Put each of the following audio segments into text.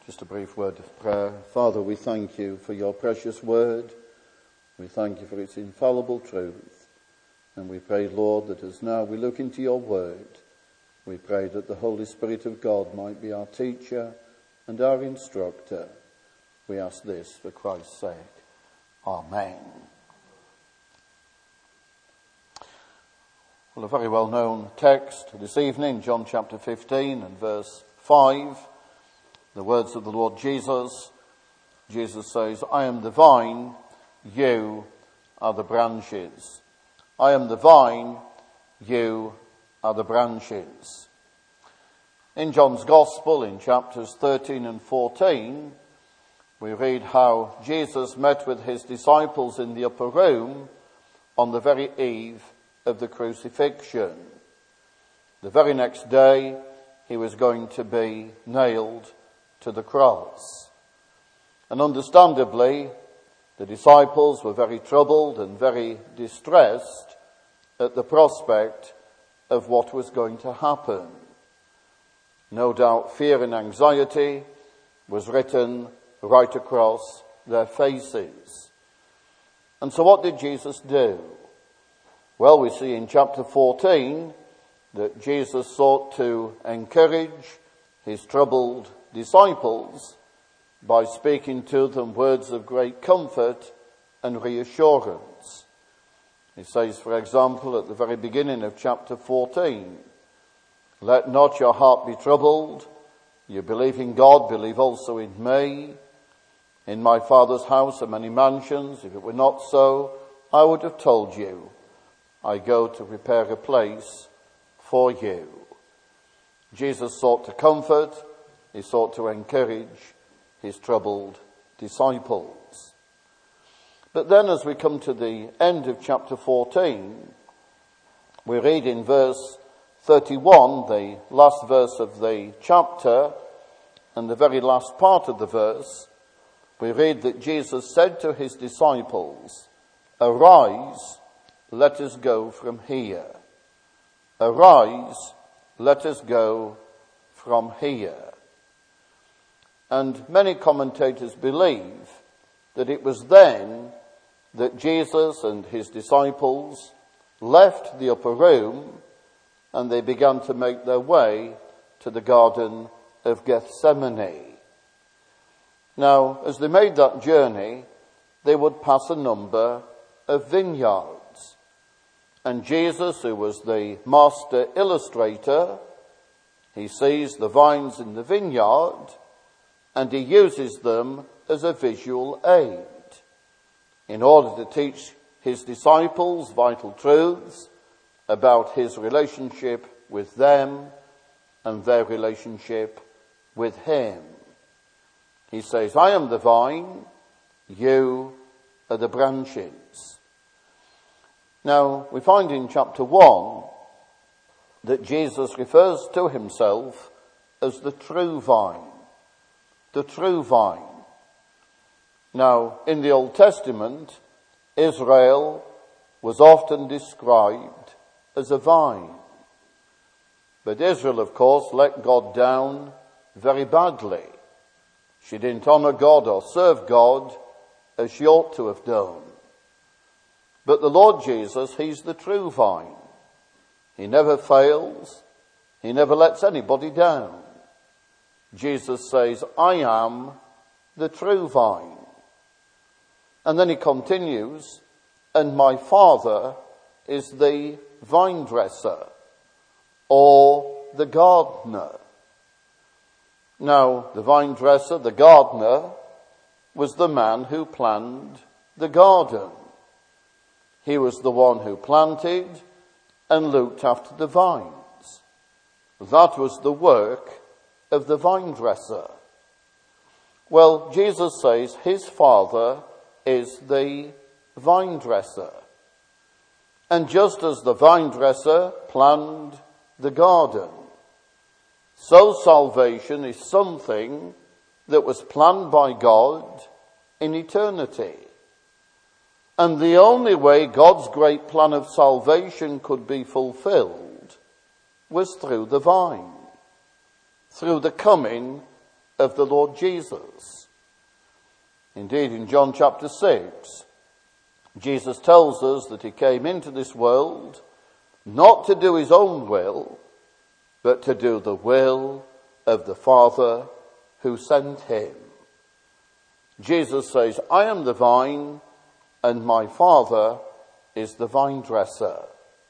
Just a brief word of prayer. Father, we thank you for your precious word. We thank you for its infallible truth. And we pray, Lord, that as now we look into your word, we pray that the Holy Spirit of God might be our teacher and our instructor. We ask this for Christ's sake. Amen. Well, a very well-known text this evening, John chapter 15 and verse 5. The words of the Lord Jesus. Jesus says, I am the vine, you are the branches. I am the vine, you are the branches. In John's Gospel, in chapters 13 and 14, we read how Jesus met with his disciples in the upper room on the very eve of the crucifixion. The very next day, he was going to be nailed to the cross. And understandably, the disciples were very troubled and very distressed at the prospect of what was going to happen. No doubt fear and anxiety was written right across their faces. And so what did Jesus do? Well, we see in chapter 14 that Jesus sought to encourage his troubled disciples by speaking to them words of great comfort and reassurance. He says, for example, at the very beginning of chapter 14, let not your heart be troubled. You believe in God, believe also in me. In my Father's house are many mansions. If it were not so, I would have told you. I go to prepare a place for you. Jesus sought to comfort. He sought to encourage his troubled disciples. But then as we come to the end of chapter 14, we read in verse 31, the last verse of the chapter, and the very last part of the verse, we read that Jesus said to his disciples, Arise, let us go from here. Arise, let us go from here. And many commentators believe that it was then that Jesus and his disciples left the upper room and they began to make their way to the Garden of Gethsemane. Now, as they made that journey, they would pass a number of vineyards. And Jesus, who was the master illustrator, he sees the vines in the vineyard and he uses them as a visual aid in order to teach his disciples vital truths about his relationship with them and their relationship with him. He says, I am the vine, you are the branches. Now, we find in chapter 1 that Jesus refers to himself as the true vine. The true vine. Now, in the Old Testament, Israel was often described as a vine. But Israel, of course, let God down very badly. She didn't honor God or serve God as she ought to have done. But the Lord Jesus, he's the true vine. He never fails. He never lets anybody down. Jesus says, I am the true vine. And then he continues, and my Father is the vine dresser or the gardener. Now, the vine dresser, the gardener, was the man who planned the garden. He was the one who planted and looked after the vines. That was the work of the vine dresser. Well, Jesus says his Father is the vine dresser. And just as the vine dresser planned the garden, so salvation is something that was planned by God in eternity. And the only way God's great plan of salvation could be fulfilled was through the vine, through the coming of the Lord Jesus. Indeed, in John chapter 6, Jesus tells us that he came into this world not to do his own will, but to do the will of the Father who sent him. Jesus says, I am the vine, and my Father is the vine dresser.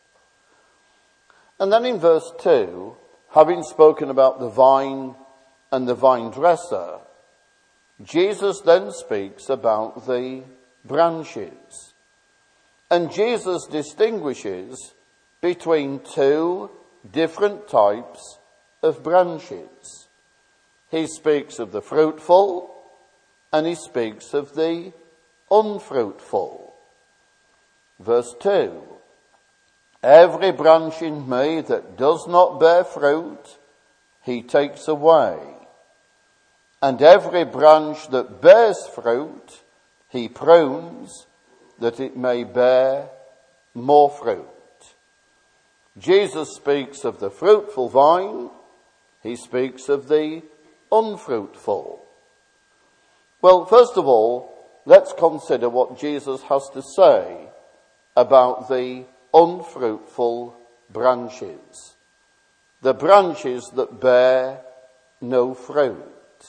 And then in verse 2, having spoken about the vine and the vine dresser, Jesus then speaks about the branches. And Jesus distinguishes between two different types of branches. He speaks of the fruitful and he speaks of the unfruitful. Verse 2, every branch in me that does not bear fruit, he takes away. And every branch that bears fruit, he prunes, that it may bear more fruit. Jesus speaks of the fruitful vine, he speaks of the unfruitful. Well, first of all, let's consider what Jesus has to say about the unfruitful branches. The branches that bear no fruit.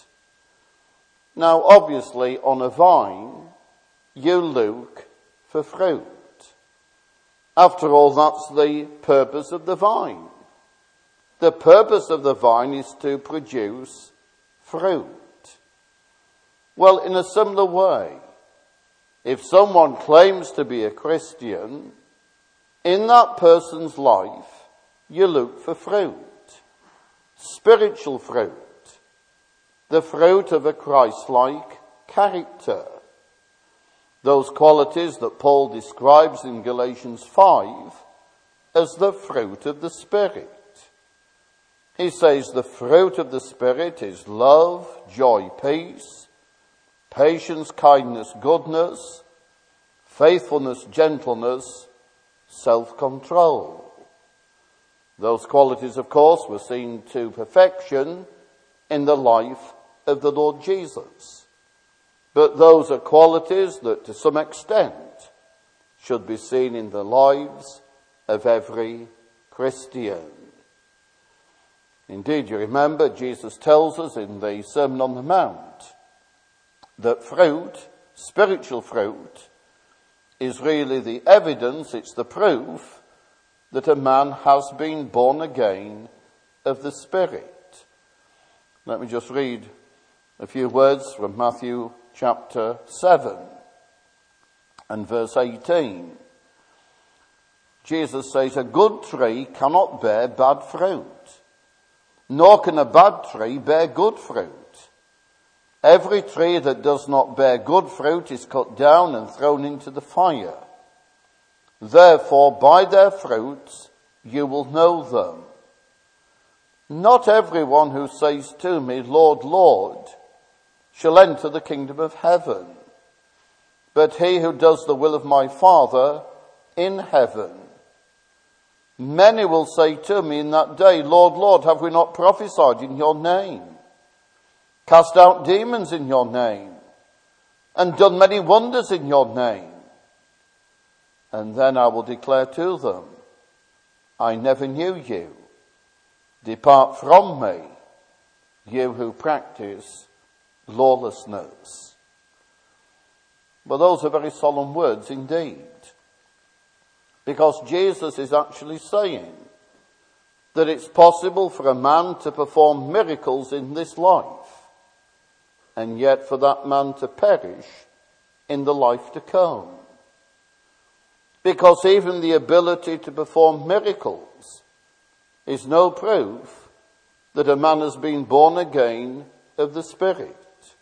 Now, obviously, on a vine, you look for fruit. After all, that's the purpose of the vine. The purpose of the vine is to produce fruit. Well, in a similar way, if someone claims to be a Christian, in that person's life, you look for fruit. Spiritual fruit. The fruit of a Christ-like character. Those qualities that Paul describes in Galatians 5 as the fruit of the Spirit. He says the fruit of the Spirit is love, joy, peace, patience, kindness, goodness, faithfulness, gentleness, self-control. Those qualities, of course, were seen to perfection in the life of the Lord Jesus. But those are qualities that to some extent should be seen in the lives of every Christian. Indeed, you remember Jesus tells us in the Sermon on the Mount that fruit, spiritual fruit, is really the evidence, it's the proof that a man has been born again of the Spirit. Let me just read a few words from Matthew chapter 7 and verse 18. Jesus says, a good tree cannot bear bad fruit, nor can a bad tree bear good fruit. Every tree that does not bear good fruit is cut down and thrown into the fire. Therefore, by their fruits you will know them. Not everyone who says to me, Lord, Lord, shall enter the kingdom of heaven, but he who does the will of my Father in heaven. Many will say to me in that day, Lord, Lord, have we not prophesied in your name, cast out demons in your name, and done many wonders in your name? And then I will declare to them, I never knew you. Depart from me, you who practice lawlessness. Well, those are very solemn words indeed, because Jesus is actually saying that it's possible for a man to perform miracles in this life, and yet for that man to perish in the life to come. Because even the ability to perform miracles is no proof that a man has been born again of the Spirit.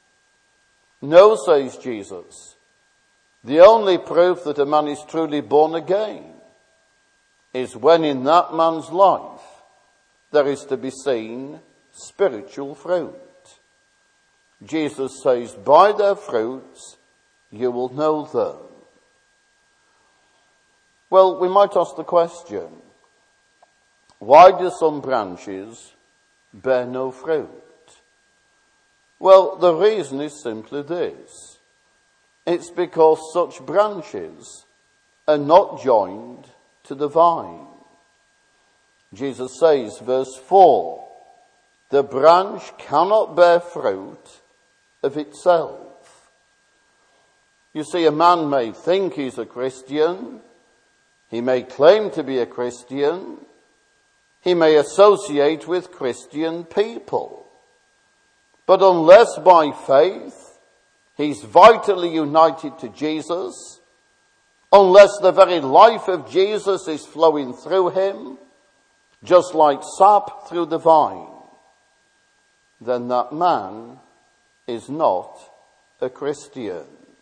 No, says Jesus, the only proof that a man is truly born again is when in that man's life there is to be seen spiritual fruit. Jesus says, by their fruits you will know them. Well, we might ask the question, why do some branches bear no fruit? Well, the reason is simply this. It's because such branches are not joined to the vine. Jesus says, verse 4, the branch cannot bear fruit of itself. You see, a man may think he's a Christian. He may claim to be a Christian. He may associate with Christian people. But unless by faith he's vitally united to Jesus, unless the very life of Jesus is flowing through him, just like sap through the vine, then that man is not a Christian.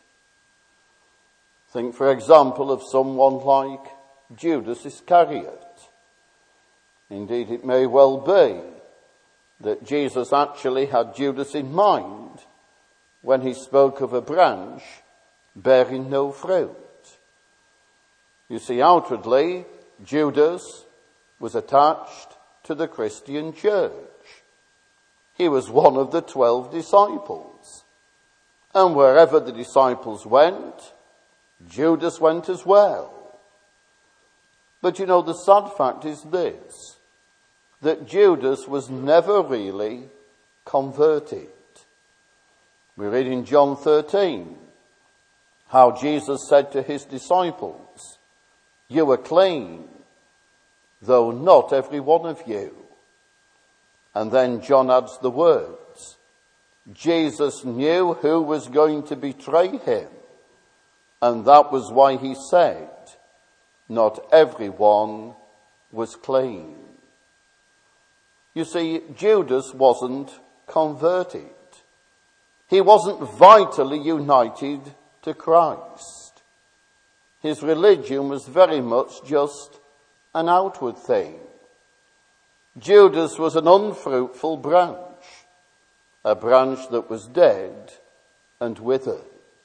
Think, for example, of someone like Judas Iscariot. Indeed, it may well be that Jesus actually had Judas in mind when he spoke of a branch bearing no fruit. You see, outwardly, Judas was attached to the Christian church. He was one of the 12 disciples. And wherever the disciples went, Judas went as well. But you know, the sad fact is this, that Judas was never really converted. We read in John 13 how Jesus said to his disciples, "You are clean, though not every one of you." And then John adds the words, Jesus knew who was going to betray him, and that was why he said, not everyone was clean. You see, Judas wasn't converted. He wasn't vitally united to Christ. His religion was very much just an outward thing. Judas was an unfruitful branch, a branch that was dead and withered.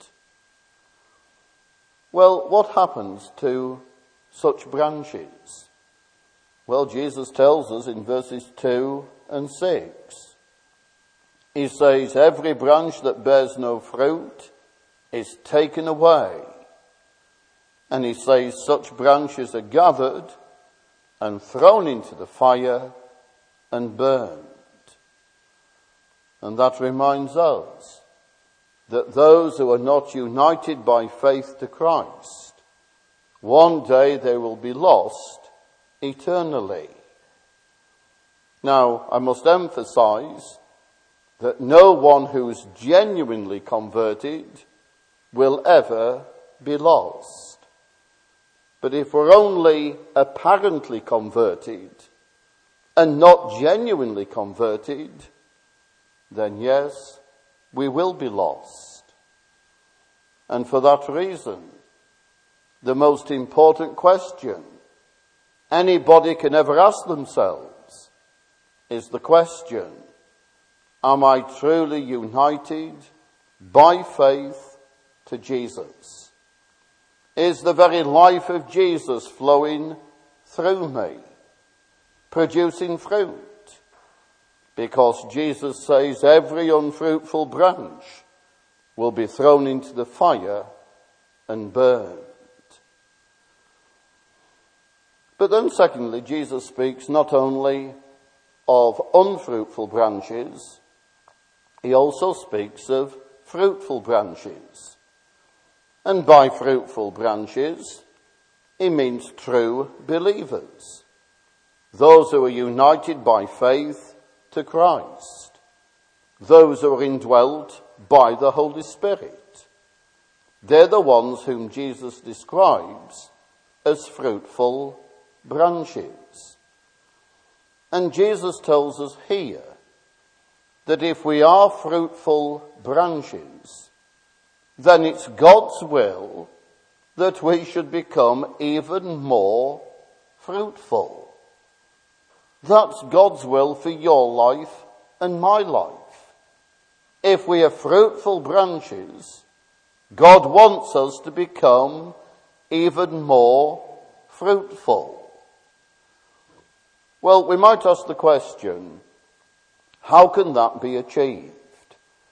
Well, what happens to such branches? Well, Jesus tells us in verses 2 and 6. He says, every branch that bears no fruit is taken away. And he says, such branches are gathered and thrown into the fire and burned. And that reminds us that those who are not united by faith to Christ, one day they will be lost eternally. Now, I must emphasize that no one who is genuinely converted will ever be lost. But if we're only apparently converted and not genuinely converted, then yes, we will be lost. And for that reason, the most important question anybody can ever ask themselves is the question, am I truly united by faith to Jesus? Is the very life of Jesus flowing through me, producing fruit? Because Jesus says every unfruitful branch will be thrown into the fire and burned. But then secondly, Jesus speaks not only of unfruitful branches, he also speaks of fruitful branches. And by fruitful branches, he means true believers. Those who are united by faith to Christ. Those who are indwelt by the Holy Spirit. They're the ones whom Jesus describes as fruitful branches. And Jesus tells us here that if we are fruitful branches, then it's God's will that we should become even more fruitful. That's God's will for your life and my life. If we are fruitful branches, God wants us to become even more fruitful. Well, we might ask the question, how can that be achieved?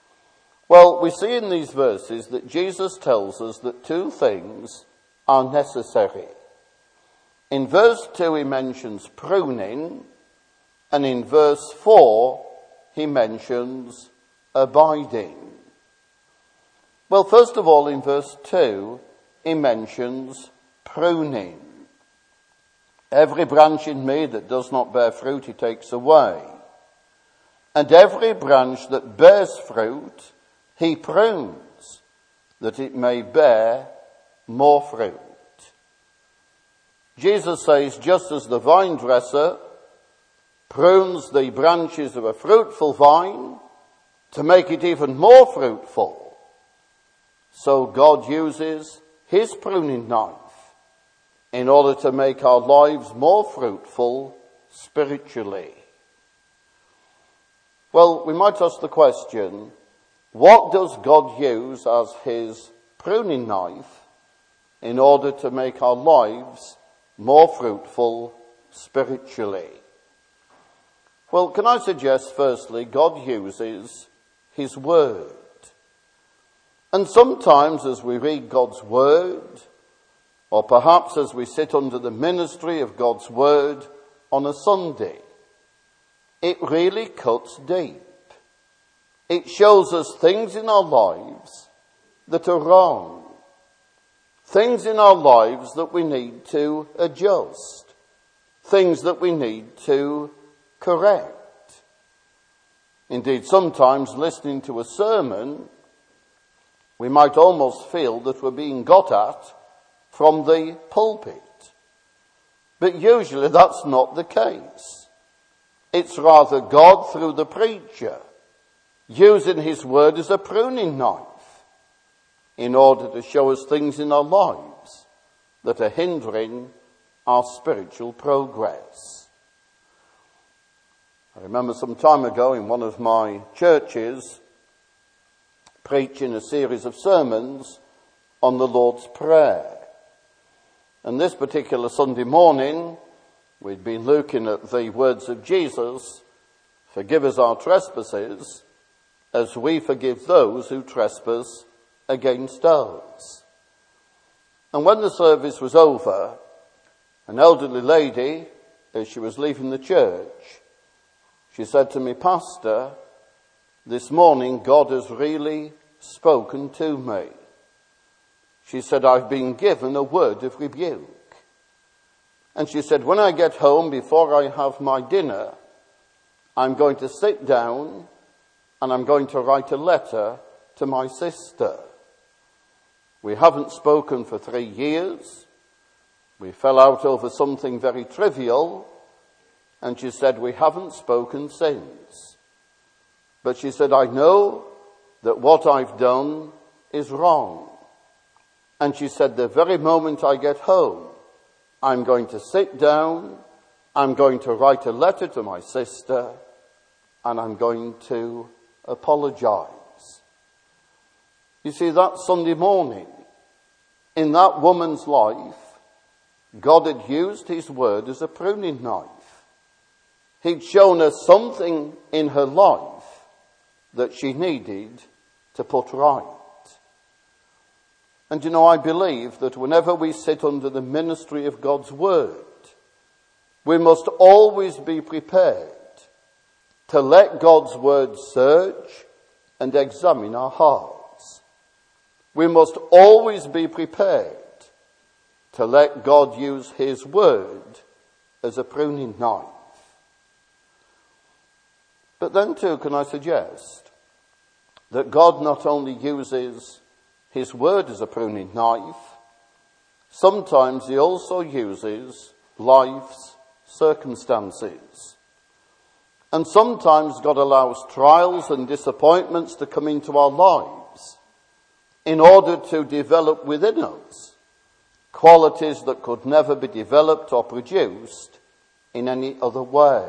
Well, we see in these verses that Jesus tells us that two things are necessary. In verse 2 he mentions pruning, and in verse 4 he mentions abiding. Well, first of all, in verse 2 he mentions pruning. Every branch in me that does not bear fruit he takes away. And every branch that bears fruit he prunes, that it may bear more fruit. Jesus says, just as the vine dresser prunes the branches of a fruitful vine to make it even more fruitful, so God uses his pruning knife in order to make our lives more fruitful spiritually. Well, we might ask the question, what does God use as his pruning knife in order to make our lives more fruitful spiritually? Well, can I suggest firstly, God uses his word. And sometimes as we read God's word, or perhaps as we sit under the ministry of God's word on a Sunday, it really cuts deep. It shows us things in our lives that are wrong. Things in our lives that we need to adjust. Things that we need to correct. Indeed, sometimes listening to a sermon, we might almost feel that we're being got at from the pulpit. But usually that's not the case. It's rather God through the preacher using his word as a pruning knife in order to show us things in our lives that are hindering our spiritual progress. I remember some time ago in one of my churches preaching a series of sermons on the Lord's Prayer. And this particular Sunday morning, we'd been looking at the words of Jesus, forgive us our trespasses, as we forgive those who trespass against us. And when the service was over, an elderly lady, as she was leaving the church, she said to me, Pastor, this morning God has really spoken to me. She said, I've been given a word of rebuke. And she said, when I get home, before I have my dinner, I'm going to sit down and I'm going to write a letter to my sister. We haven't spoken for 3 years. We fell out over something very trivial. And she said, we haven't spoken since. But she said, I know that what I've done is wrong. And she said, the very moment I get home, I'm going to sit down, I'm going to write a letter to my sister, and I'm going to apologize. You see, that Sunday morning, in that woman's life, God had used his word as a pruning knife. He'd shown her something in her life that she needed to put right. And you know, I believe that whenever we sit under the ministry of God's word, we must always be prepared to let God's word search and examine our hearts. We must always be prepared to let God use his word as a pruning knife. But then too, can I suggest that God not only uses his word as a pruning knife, sometimes he also uses life's circumstances. And sometimes God allows trials and disappointments to come into our lives in order to develop within us qualities that could never be developed or produced in any other way.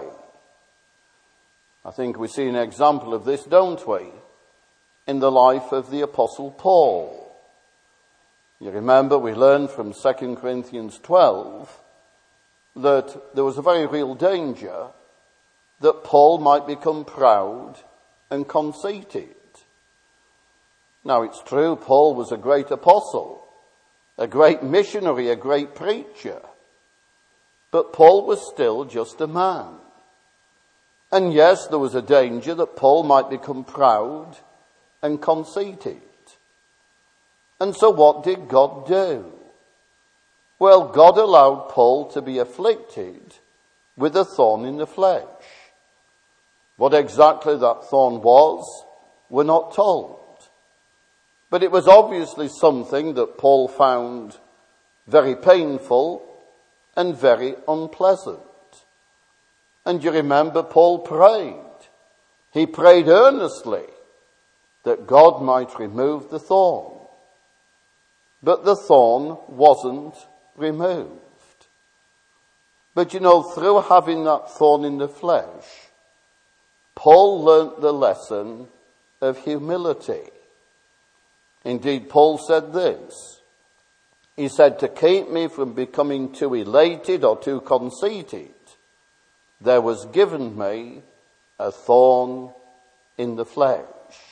I think we see an example of this, don't we, in the life of the Apostle Paul. You remember we learned from 2 Corinthians 12 that there was a very real danger that Paul might become proud and conceited. Now it's true, Paul was a great apostle, a great missionary, a great preacher. But Paul was still just a man. And yes, there was a danger that Paul might become proud and conceited. And so what did God do? Well, God allowed Paul to be afflicted with a thorn in the flesh. What exactly that thorn was, we're not told. But it was obviously something that Paul found very painful and very unpleasant. And you remember Paul prayed. He prayed earnestly that God might remove the thorn. But the thorn wasn't removed. But through having that thorn in the flesh, Paul learnt the lesson of humility. Indeed, Paul said this. He said, to keep me from becoming too elated or too conceited, there was given me a thorn in the flesh.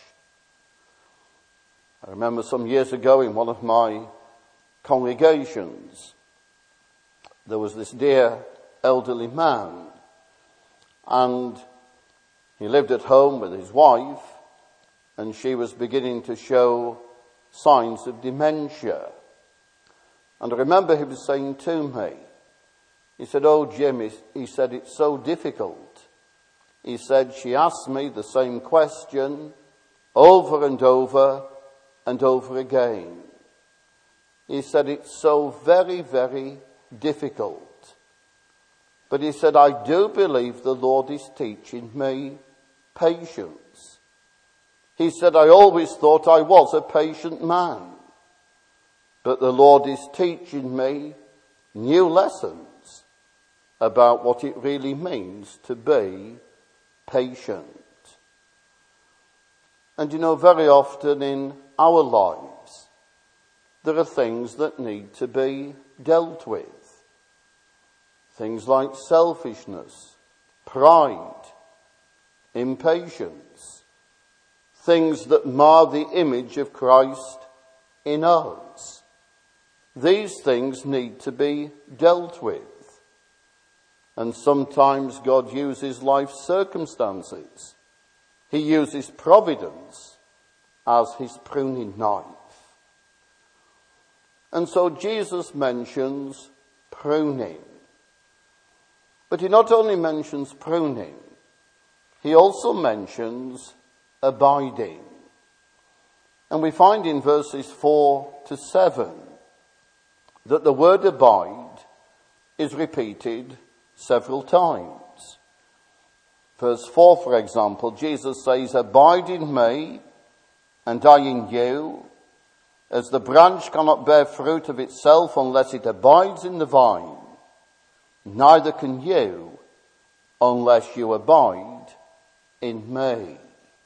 I remember some years ago in one of my congregations, there was this dear elderly man, and he lived at home with his wife, and she was beginning to show signs of dementia. And I remember he was saying to me, he said, "Oh, Jim," he said, "it's so difficult." He said, "She asked me the same question over and over and over again." He said, "It's so very, very difficult." But he said, "I do believe the Lord is teaching me patience." He said, "I always thought I was a patient man, but the Lord is teaching me new lessons about what it really means to be patient." And very often in our lives, there are things that need to be dealt with. Things like selfishness, pride, impatience, things that mar the image of Christ in us. These things need to be dealt with. And sometimes God uses life circumstances. He uses providence as his pruning knife. And so Jesus mentions pruning. But he not only mentions pruning, he also mentions abiding. And we find in verses 4 to 7 that the word abide is repeated several times. Verse 4, for example, Jesus says, "Abide in me, and I in you, as the branch cannot bear fruit of itself unless it abides in the vine, neither can you unless you abide in me."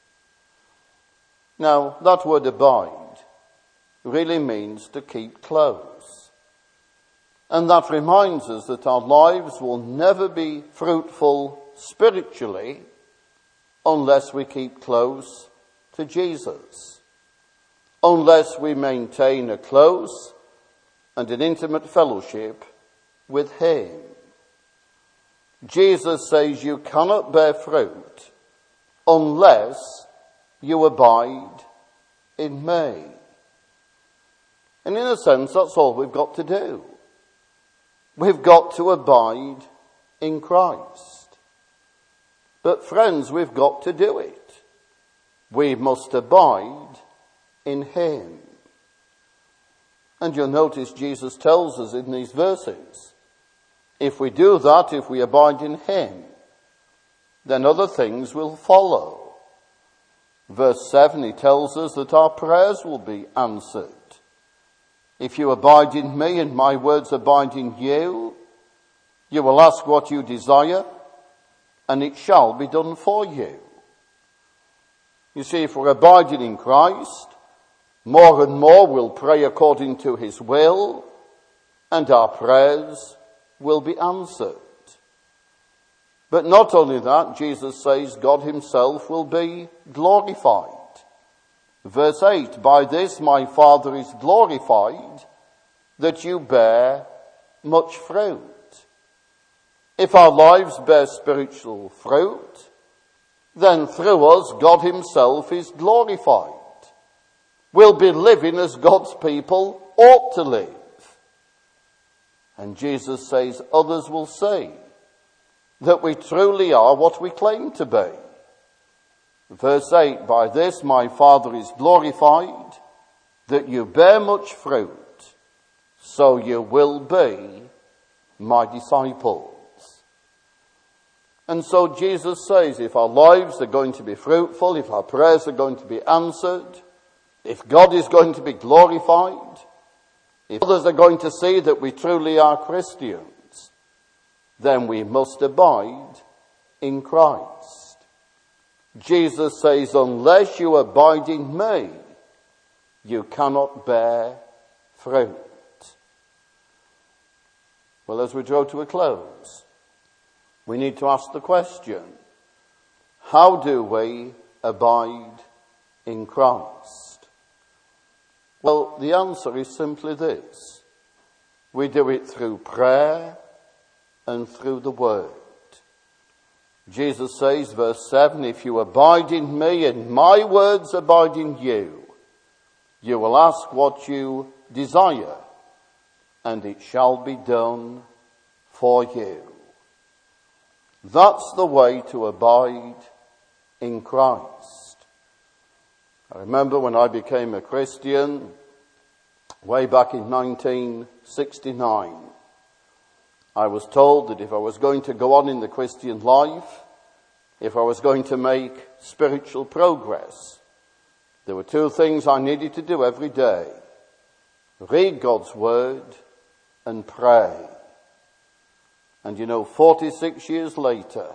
Now, that word abide really means to keep close. And that reminds us that our lives will never be fruitful spiritually unless we keep close to Jesus, unless we maintain a close and an intimate fellowship with him. Jesus says you cannot bear fruit unless you abide in me. And in a sense, that's all we've got to do. We've got to abide in Christ. But friends, we've got to do it. We must abide in him. And you'll notice Jesus tells us in these verses, if we do that, if we abide in him, then other things will follow. Verse 7, he tells us that our prayers will be answered. If you abide in me and my words abide in you, you will ask what you desire, and it shall be done for you. You see, if we're abiding in Christ, more and more we'll pray according to his will, and our prayers will be answered. But not only that, Jesus says God himself will be glorified. Verse 8, by this my Father is glorified, that you bear much fruit. If our lives bear spiritual fruit, then through us God himself is glorified. We'll be living as God's people ought to live. And Jesus says others will say that we truly are what we claim to be. Verse 8, by this my Father is glorified, that you bear much fruit, so you will be my disciples. And so Jesus says, if our lives are going to be fruitful, if our prayers are going to be answered, if God is going to be glorified, if others are going to see that we truly are Christians, then we must abide in Christ. Jesus says, unless you abide in me, you cannot bear fruit. Well, as we draw to a close, we need to ask the question, how do we abide in Christ? Well, the answer is simply this. We do it through prayer and through the Word. Jesus says, verse 7, if you abide in me and my words abide in you, you will ask what you desire, and it shall be done for you. That's the way to abide in Christ. I remember when I became a Christian, way back in 1969, I was told that if I was going to go on in the Christian life, if I was going to make spiritual progress, there were two things I needed to do every day. Read God's Word and pray. And 46 years later,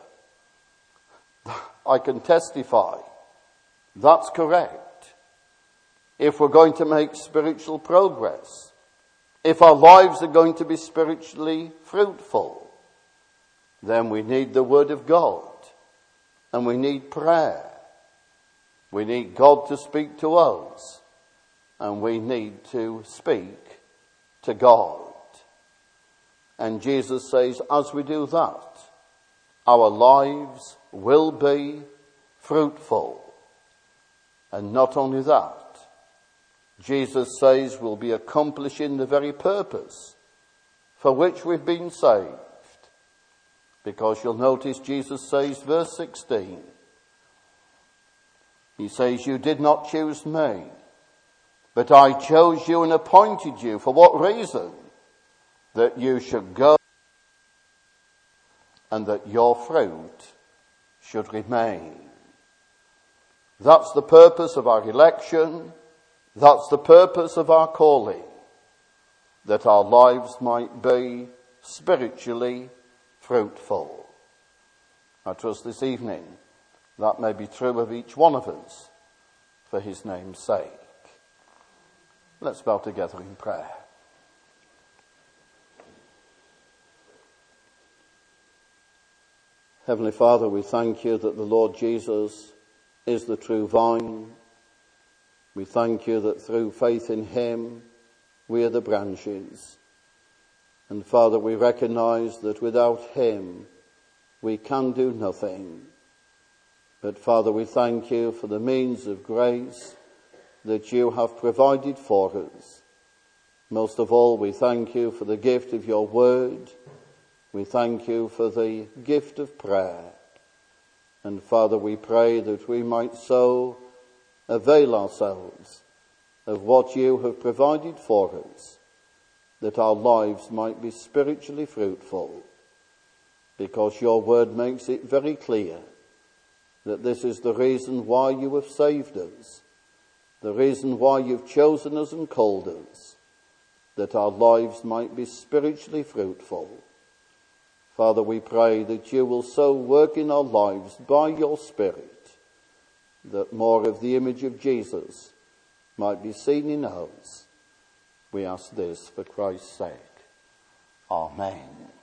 I can testify that's correct. If we're going to make spiritual progress, if our lives are going to be spiritually fruitful, then we need the Word of God and we need prayer. We need God to speak to us and we need to speak to God. And Jesus says, as we do that, our lives will be fruitful. And not only that, Jesus says we'll be accomplishing the very purpose for which we've been saved. Because you'll notice Jesus says, verse 16, he says, you did not choose me, but I chose you and appointed you. For what reason? That you should go and that your fruit should remain. That's the purpose of our election. That's the purpose of our calling. That our lives might be spiritually fruitful. I trust this evening that may be true of each one of us for his name's sake. Let's bow together in prayer. Heavenly Father, we thank you that the Lord Jesus is the true vine. We thank you that through faith in him, we are the branches. And Father, we recognize that without him, we can do nothing. But Father, we thank you for the means of grace that you have provided for us. Most of all, we thank you for the gift of your word. We thank you for the gift of prayer. And Father, we pray that we might so avail ourselves of what you have provided for us, that our lives might be spiritually fruitful, because your word makes it very clear that this is the reason why you have saved us, the reason why you've chosen us and called us, that our lives might be spiritually fruitful. Father, we pray that you will so work in our lives by your Spirit that more of the image of Jesus might be seen in us. We ask this for Christ's sake. Amen.